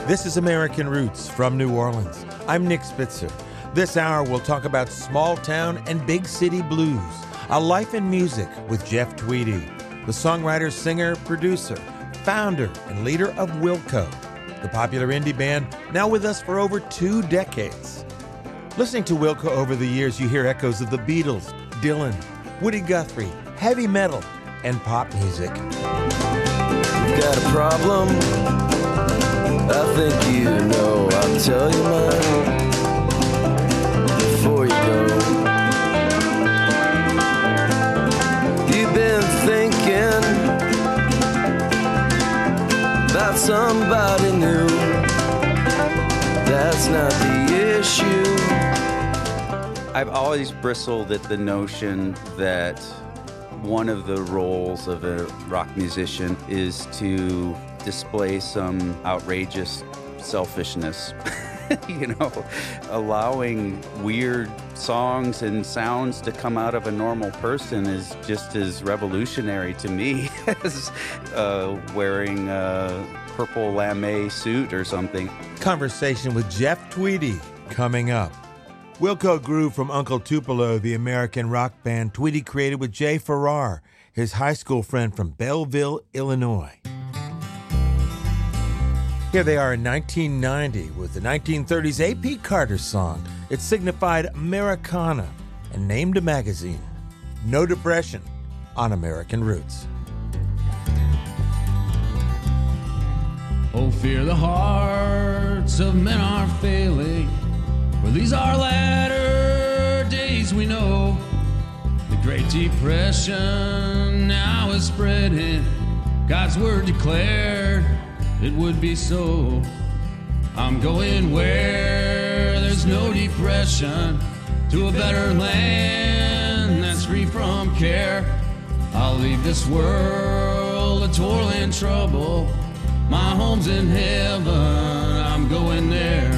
This is American Roots from New Orleans. I'm Nick Spitzer. This hour we'll talk about small town and big city blues, a life in music with Jeff Tweedy, the songwriter, singer, producer, founder, and leader of Wilco, the popular indie band now with us for over 2 decades. Listening to Wilco over the years, you hear echoes of the Beatles, Dylan, Woody Guthrie, heavy metal, and pop music. You've got a problem? I think you know. I'll tell you mine before you go. You've been thinking about somebody new. That's not the issue. I've always bristled at the notion that one of the roles of a rock musician is to display some outrageous selfishness. You know, allowing weird songs and sounds to come out of a normal person is just as revolutionary to me as wearing a purple lame suit or something. Conversation with Jeff Tweedy coming up. Wilco grew from Uncle Tupelo, the American rock band Tweedy created with Jay Farrar, his high school friend from Belleville, Illinois. Here they are in 1990 with the 1930s A.P. Carter song. It signified Americana and named a magazine. No Depression on American Roots. Oh, fear the hearts of men are failing, for these are latter days we know. The Great Depression now is spreading. God's word declared it would be so. I'm going where there's no depression, to a better land that's free from care. I'll leave this world of toil and trouble. My home's in heaven, I'm going there.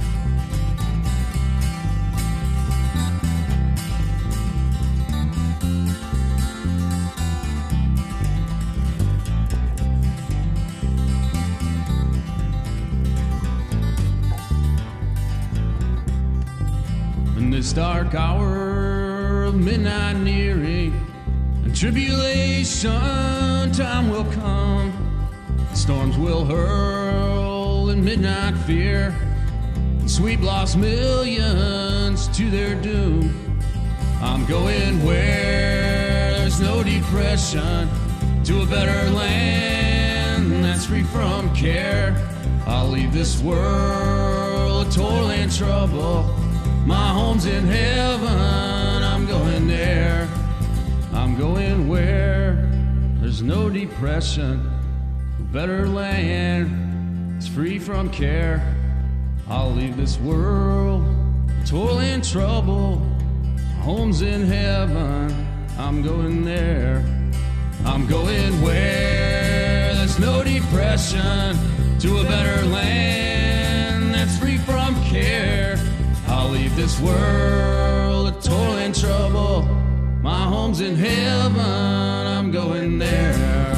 In this dark hour of midnight nearing, and tribulation time will come. Storms will hurl in midnight fear, and sweep lost millions to their doom. I'm going where there's no depression, to a better land that's free from care. I'll leave this world of toil and trouble. My home's in heaven, I'm going there. I'm going where there's no depression, a better land that's free from care. I'll leave this world of toil and trouble. My home's in heaven, I'm going there. I'm going where there's no depression, to a better land that's free from care. I'll leave this world of toil and trouble. My home's in heaven, I'm going there.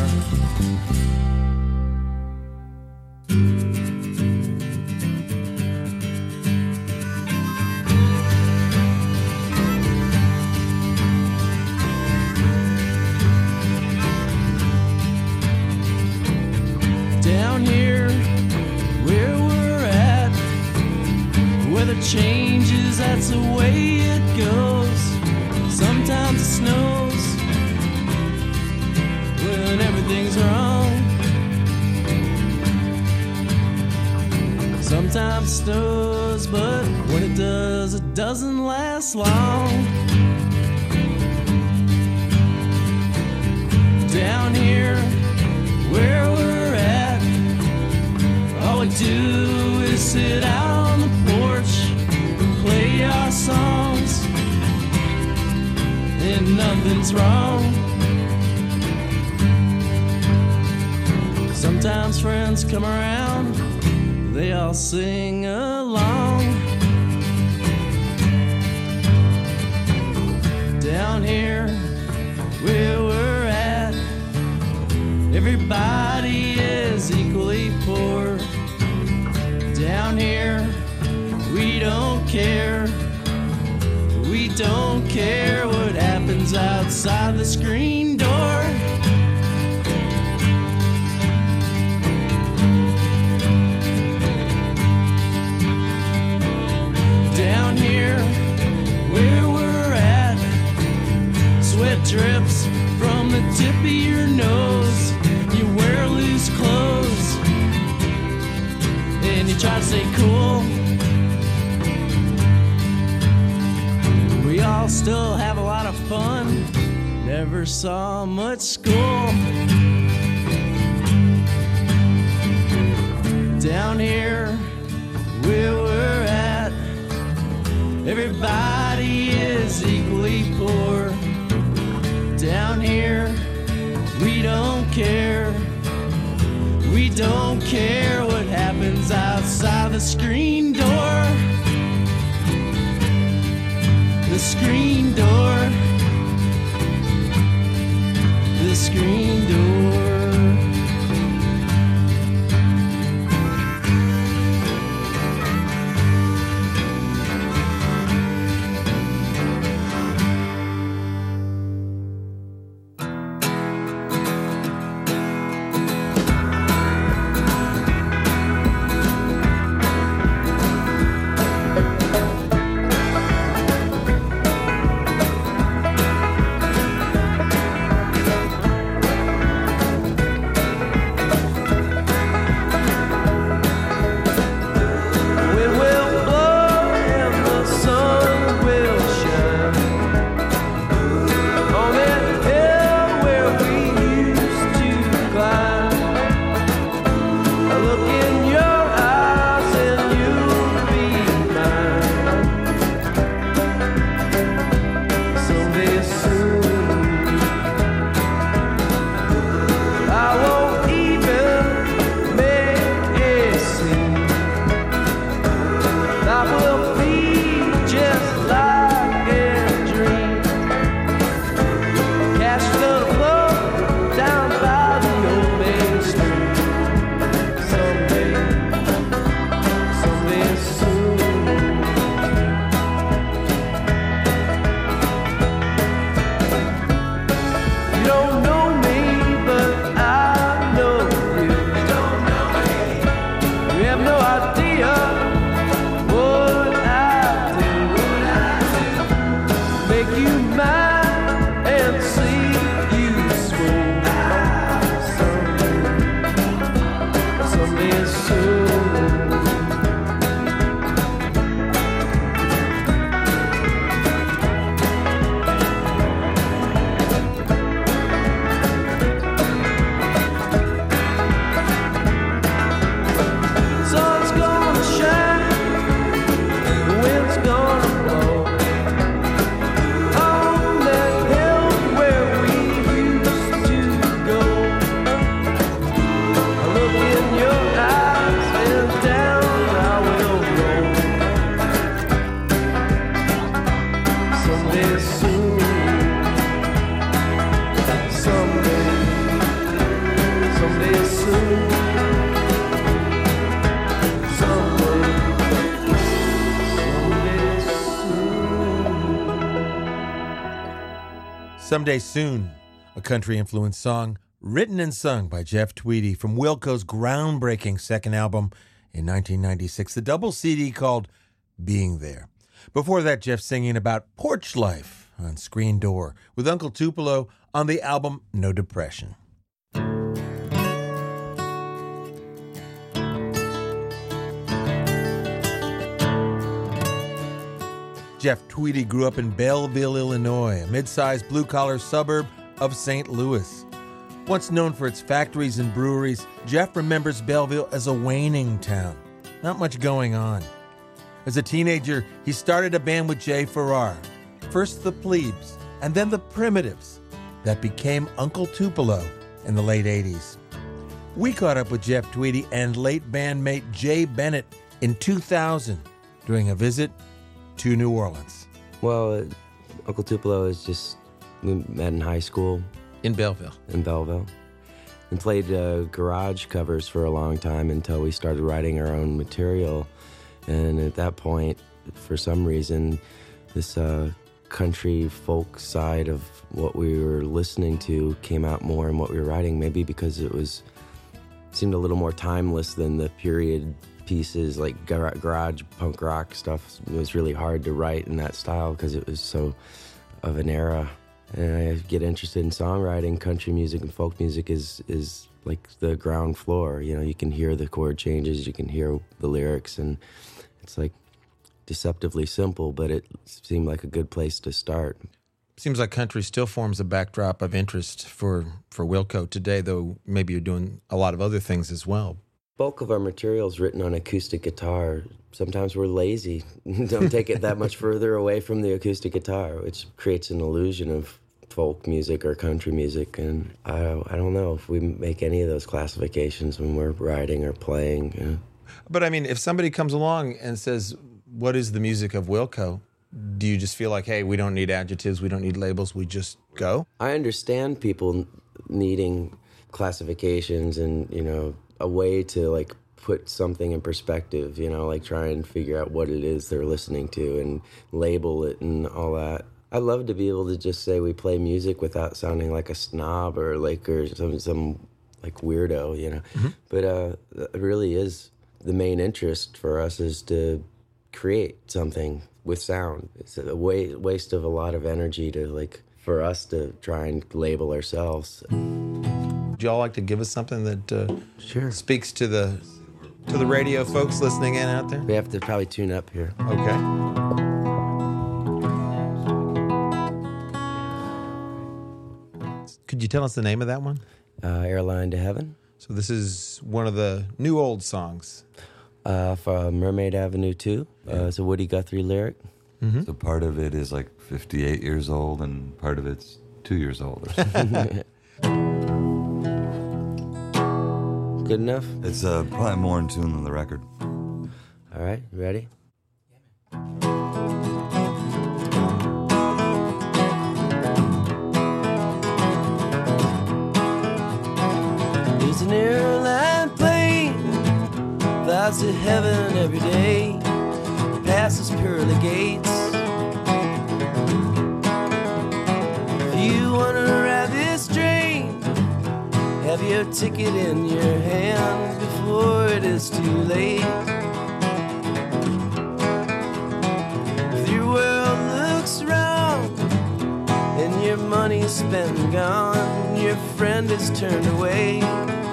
Down here, where we're at, weather changes, that's the way it goes. Sometimes it snows when everything's wrong. Sometimes it snows, but when it does, it doesn't last long. Down here, where we're at, all we do is sit out on the porch, play our songs, and nothing's wrong. Sometimes friends come around, they all sing along. Down here, where we're at, everybody is equally poor. Down here, we don't care. We don't care what happens outside the screen door. Down here, where we're at, sweat drips from the tip of your nose. You wear loose clothes and you try to stay cool. We all still have a lot of fun. Never saw much school. Down here, where we're at, everybody is equally poor. Down here, we don't care. We don't care what happens outside the screen door. The screen door. The screen door. Someday Soon, a country-influenced song written and sung by Jeff Tweedy from Wilco's groundbreaking second album in 1996, the double CD called Being There. Before that, Jeff singing about porch life on Screen Door with Uncle Tupelo on the album No Depression. Jeff Tweedy grew up in Belleville, Illinois, a mid-sized blue-collar suburb of St. Louis. Once known for its factories and breweries, Jeff remembers Belleville as a waning town. Not much going on. As a teenager, he started a band with Jay Farrar. First the Plebes, and then the Primitives, that became Uncle Tupelo in the late 80s. We caught up with Jeff Tweedy and late bandmate Jay Bennett in 2000 during a visit to New Orleans. Well, Uncle Tupelo is just, we met in high school. In Belleville. In Belleville. and played garage covers for a long time until we started writing our own material. And at that point, for some reason, this country folk side of what we were listening to came out more in what we were writing, maybe because it seemed a little more timeless than the period pieces like garage punk rock stuff. It was really hard to write in that style because it was so of an era. And I get interested in songwriting. Country music and folk music is like the ground floor. You know, you can hear the chord changes, you can hear the lyrics, and it's like deceptively simple, but it seemed like a good place to start. Seems like country still forms a backdrop of interest for Wilco today, though maybe you're doing a lot of other things as well. Bulk of our material is written on acoustic guitar. Sometimes we're lazy, don't take it that much further away from the acoustic guitar, which creates an illusion of folk music or country music. And I don't know if we make any of those classifications when we're writing or playing. You know? But I mean, if somebody comes along and says, what is the music of Wilco? Do you just feel like, hey, we don't need adjectives, we don't need labels, we just go? I understand people needing classifications and, you know, a way to like put something in perspective, you know, like try and figure out what it is they're listening to and label it and all that. I love to be able to just say we play music without sounding like a snob or some like weirdo, you know. Mm-hmm. But it really is the main interest for us is to create something with sound. It's a waste of a lot of energy to like for us to try and label ourselves. Would y'all like to give us something that sure speaks to the radio folks listening in out there? We have to probably tune up here. Okay. Could you tell us the name of that one? Airline to Heaven. So this is one of the new old songs. For Mermaid Avenue 2. It's a Woody Guthrie lyric. Mm-hmm. So part of it is like 58 years old and part of it's 2 years old or something. Good enough? It's probably more in tune than the record. All right, you ready? There's an airline plane flies to heaven every day, passes pearly gates. If you wanna ride this train, have your ticket in your hand before it is too late. If your world looks wrong and your money's spent and gone, your friend is turned away.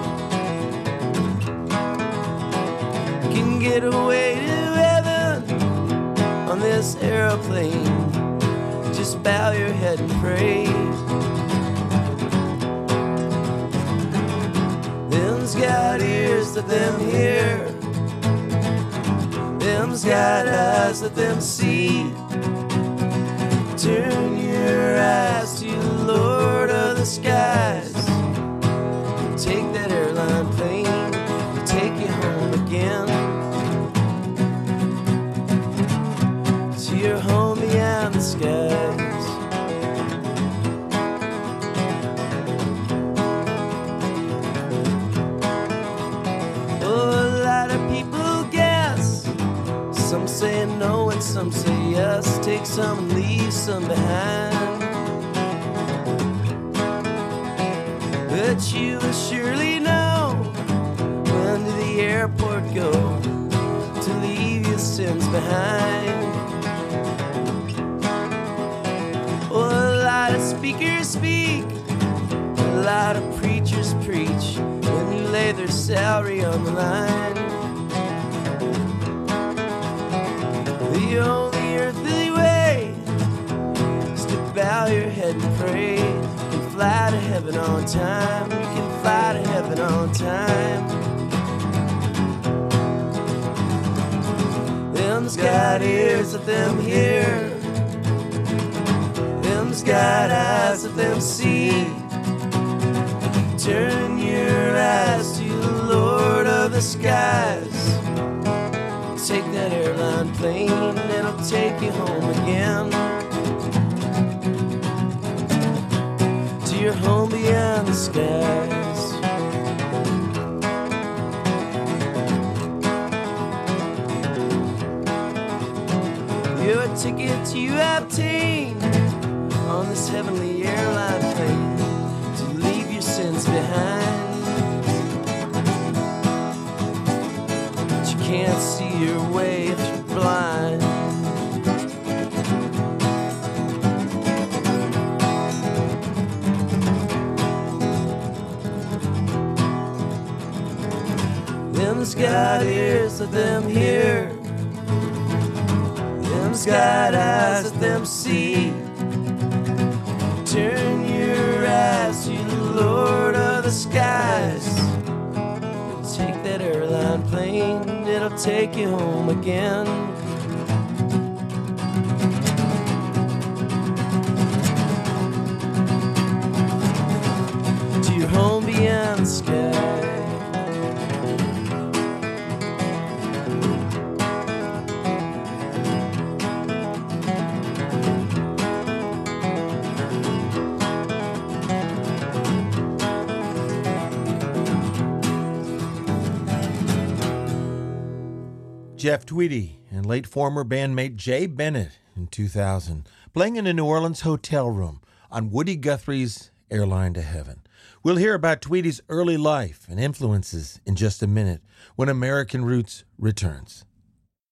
Can get away to heaven on this airplane, just bow your head and pray. Them's got ears, let them hear. Them's got eyes, let them see. Turn your eyes to the Lord of the skies. Take that airline plane, we'll take you home again. To your home beyond the skies. Oh, a lot of people guess. Some say no and some say yes. Take some and leave some behind. But you will surely know when to the airport go to leave your sins behind. Oh, a lot of speakers speak, a lot of preachers preach when you lay their salary on the line. The only earthly way is to bow your head and pray. You can fly to heaven on time. You can fly to heaven on time. Them's got ears, let them hear. Them's got eyes, let them see. Turn your eyes to the Lord of the skies. Take that airline plane and it'll take you home again. To your home beyond the skies. a ticket to obtain on this heavenly airline plane to leave your sins behind. But you can't see your way if you're blind. Them's got ears, let them hear. Them's got eyes, let them see. Turn your eyes to the Lord of the skies. Take that airline plane, it'll take you home again. To your home beyond the sky. Jeff Tweedy and late former bandmate Jay Bennett in 2000, playing in a New Orleans hotel room on Woody Guthrie's Airline to Heaven. We'll hear about Tweedy's early life and influences in just a minute when American Roots returns.